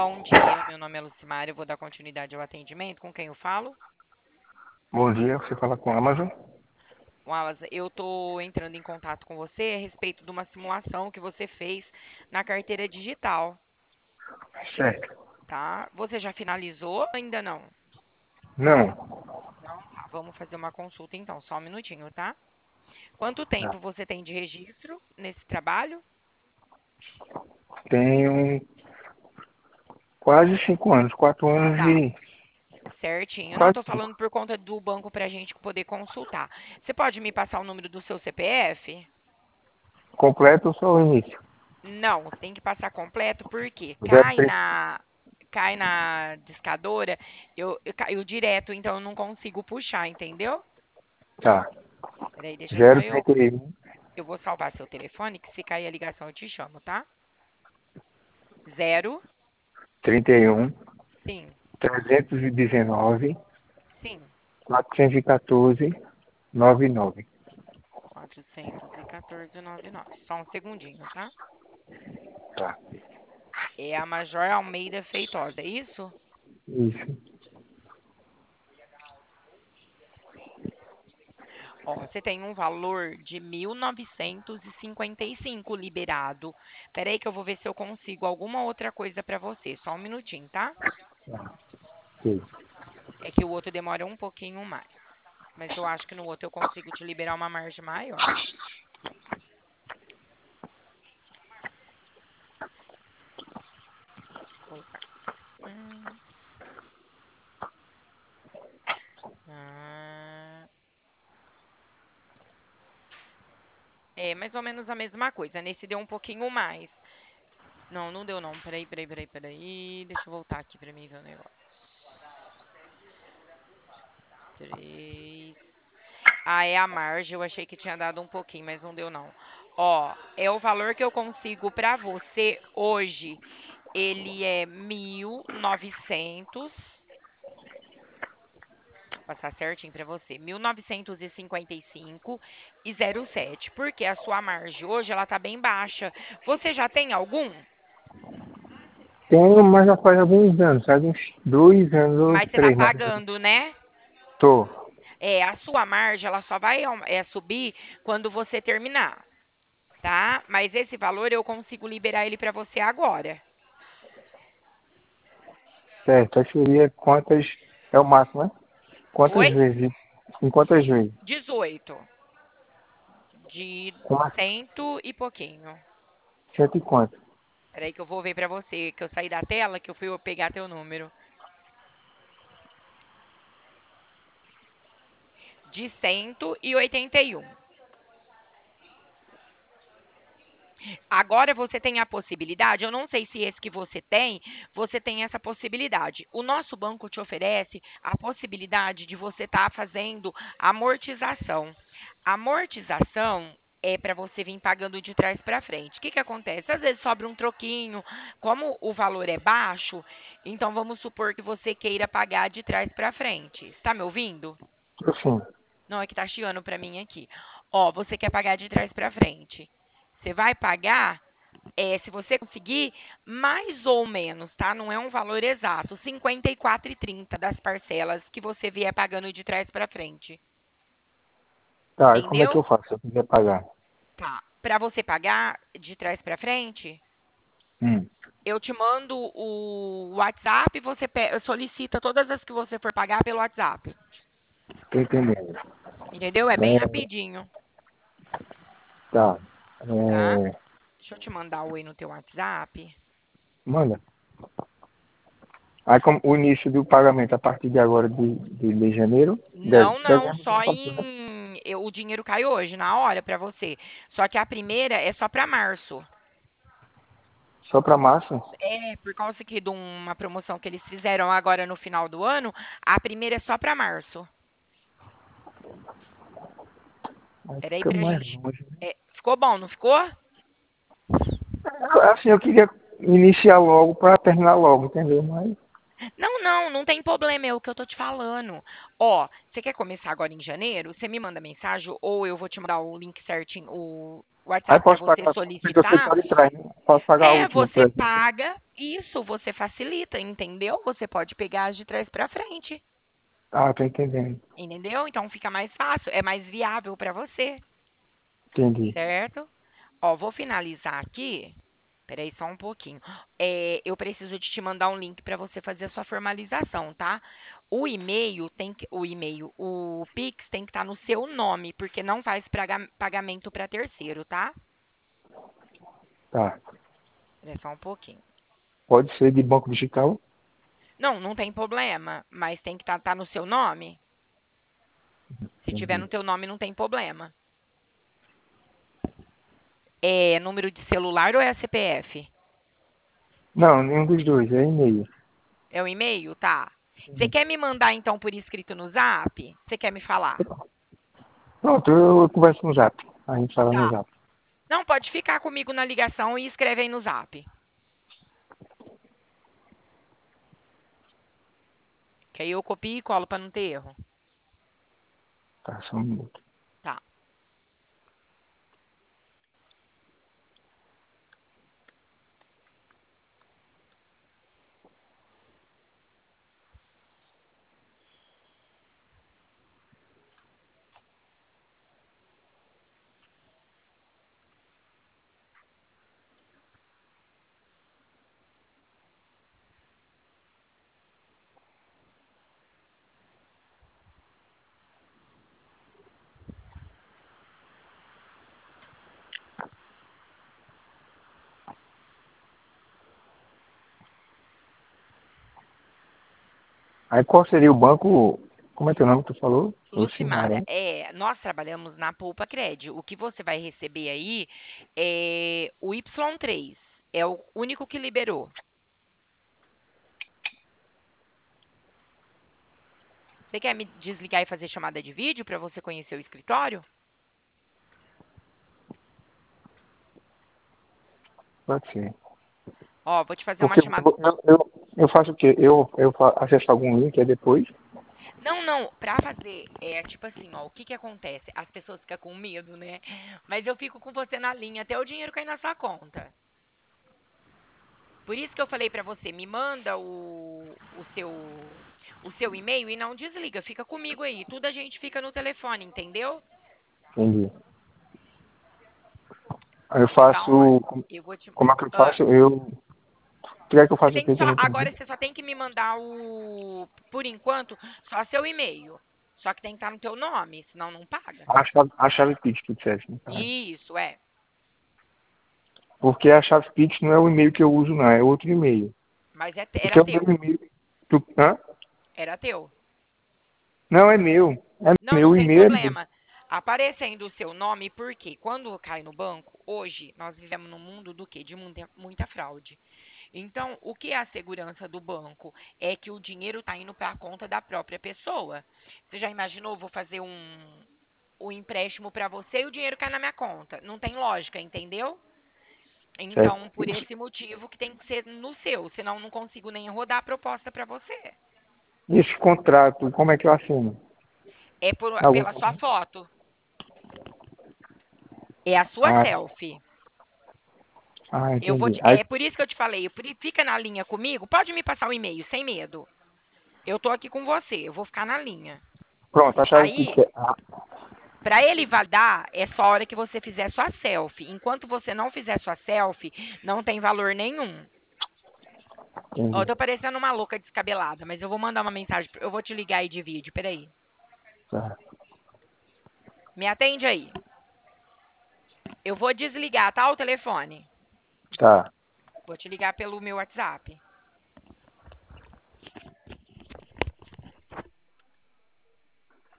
Bom dia, meu nome é Lucimar, eu vou dar continuidade ao atendimento. Com quem eu falo? Bom dia, você fala com a Amazon? Wallace, eu estou entrando em contato com você a respeito de uma simulação que você fez na carteira digital, Certo. tá? Você já finalizou? Ainda não? Não, Não, tá. Vamos fazer uma consulta então, só um minutinho, tá? Quanto tá. tempo você tem de registro nesse trabalho? Tenho quase 5 anos, 4 anos Tá, e certinho. Não, quase estou falando 5. por conta do banco para a gente poder consultar. Você pode me passar o número do seu CPF? Completo só o início. Não, você tem que passar completo, porque 03. cai na discadora, eu caiu direto, então eu não consigo puxar, entendeu? Tá. Peraí, deixa só 031 eu vou salvar seu telefone, que se cair a ligação eu te chamo, tá? Zero, 31 sim, 319 sim, 414 99. 414,99. Só um segundinho, tá? Tá. É a Major Almeida Feitosa, é isso? Isso. Ó, você tem um valor de 1.955 liberado. Peraí que eu vou ver se eu consigo alguma outra coisa para você. Só um minutinho, tá? Tá. Ok. É que o outro demora um pouquinho mais. Mas eu acho que no outro eu consigo te liberar uma margem maior. Vou colocar. Hum, ah, é mais ou menos a mesma coisa. Nesse deu um pouquinho mais. Não, não deu não. Peraí. Deixa eu voltar aqui pra mim ver o negócio. 3. Ah, é a margem. Eu achei que tinha dado um pouquinho, mas não deu não. Ó, é o valor que eu consigo pra você hoje. Ele é 1.900. Vou passar certinho pra você. 1.955,07. Porque a sua margem hoje ela tá bem baixa. Você já tem algum? Tenho, mas já faz alguns anos, sabe? Uns 2 anos ou Mas você tá 3, mas pagando, né? tô. É, a sua margem ela só vai subir quando você terminar, tá? Mas esse valor eu consigo liberar ele pra você agora. Certo. Aí seria quantas. É o máximo, né? Quantas Oi? vezes? Em quantas vezes? 18. De Como assim? cento e pouquinho. Cento e quanto? Peraí que eu vou ver pra você, que eu saí da tela, que eu fui pegar teu número. De 181. Agora você tem a possibilidade, eu não sei se esse que você tem essa possibilidade. O nosso banco te oferece a possibilidade de você estar fazendo amortização. Amortização é para você vir pagando de trás para frente. O que, que acontece? Às vezes sobra um troquinho, como o valor é baixo, então vamos supor que você queira pagar de trás para frente. Está me ouvindo? Assim, Não, é que tá chiando para mim aqui. Ó, você quer pagar de trás para frente. Você vai pagar se você conseguir, mais ou menos, tá? Não é um valor exato, 54,30 das parcelas que você vier pagando de trás para frente. tá, e como é que Entendeu? eu faço se eu quiser pagar? Tá. Para você pagar de trás para frente, Hum, eu te mando o WhatsApp e você solicita todas as que você for pagar pelo WhatsApp. tô entendendo. Entendeu? É bem É, rapidinho, tá. tá? É, Deixa eu te mandar o aí no teu WhatsApp. manda. Aí como o início do pagamento a partir de agora de janeiro, Não, dezembro já só passou, né? o dinheiro cai hoje, na hora, para você. Só que a primeira é só para março. Só para março? É, por causa aqui de uma promoção que eles fizeram agora no final do ano, a primeira é só para março. Aí Peraí fica pra mais gente. longe. Ficou bom, não ficou? Assim, eu queria iniciar logo para terminar logo, entendeu? Mas, Não tem problema, é o que eu tô te falando. Ó, você quer começar agora em janeiro? Você me manda mensagem ou eu vou te mandar o link certinho, Aí WhatsApp para posso você pagar somente eu sei solicitar. só de trás, né? Posso pagar a última, por Você exemplo. paga, isso, você facilita, entendeu? Você pode pegar as de trás para frente, Ah, tô entendendo. entendeu? Então fica mais fácil, é mais viável para você, Entendi. certo? Ó, vou finalizar aqui. Peraí só um pouquinho. Eu preciso de te mandar um link para você fazer a sua formalização, tá? O Pix tem que estar no seu nome, porque não faz pagamento para terceiro, tá? Tá. Peraí só um pouquinho. Pode ser de banco digital? Não, não tem problema, mas tem que estar no seu nome. Se tiver Entendi. no teu nome, não tem problema. É número de celular ou é CPF? Não, nenhum dos dois, é e-mail. É o e-mail? Tá. Você quer me mandar então por escrito no Zap? Você quer me falar? Pronto, eu converso no Zap. A gente fala no Tá. Zap. Não, pode ficar comigo na ligação e escreve aí no Zap. Que aí eu copio e colo pra não ter erro. Tá, só um minuto. Tá. Aí qual seria o banco? Como é teu nome que tu falou? Lucimara, Lucimara, né? nós trabalhamos na Poupa Cred. O que você vai receber aí é o Y3. É o único que liberou. Você quer me desligar e fazer chamada de vídeo para você conhecer o escritório? Pode ser. Ó, vou te fazer uma Porque chamada. eu faço o quê? Acesso algum link aí depois? Não, não, pra fazer, tipo assim, ó, o que que acontece? As pessoas ficam com medo, né? Mas eu fico com você na linha até o dinheiro cair na sua conta. Por isso que eu falei pra você, me manda o seu e-mail e não desliga, fica comigo aí. Tudo a gente fica no telefone, entendeu? Entendi. Aí eu Então, ó, faço. eu vou te. Como é que eu Ah, faço? Tu quer que eu você faça o tem que quê que eu só, não agora entendi? você só tem que me mandar por enquanto, só seu e-mail. Só que tem que estar no teu nome, senão não paga. A chave Pix, tu disseste, no caso. Isso, é. Porque a chave Pix não é o e-mail que eu uso, não, é outro e-mail. Mas Porque era é o teu. mesmo e-mail. Hã? Era teu. Não, é meu. É Não, meu, não o tem e-mail é meu. problema. Aparecendo o seu nome, porque quando cai no banco, hoje nós vivemos num mundo do quê? De muita fraude. Então, o que é a segurança do banco? É que o dinheiro está indo para a conta da própria pessoa. Você já imaginou, vou fazer um empréstimo para você e o dinheiro cai na minha conta? Não tem lógica, entendeu? Certo? Então, por esse motivo que tem que ser no seu, senão eu não consigo nem rodar a proposta para você. Esse contrato, como é que eu assino? Algum... Pela sua foto. É a sua Ah, selfie. entendi. Aí, É por isso que eu te falei, fica na linha comigo, pode me passar o e-mail, sem medo. Eu tô aqui com você, eu vou ficar na linha. pronto, a chave Pix Aí, é... para ele validar, é só a hora que você fizer sua selfie. Enquanto você não fizer sua selfie, não tem valor nenhum. Ó, eu entendi. tô parecendo uma louca descabelada, mas eu vou mandar uma mensagem, eu vou te ligar aí de vídeo, peraí. Tá. Me atende aí. Eu vou desligar, tá, o telefone? Tá. Vou te ligar pelo meu WhatsApp.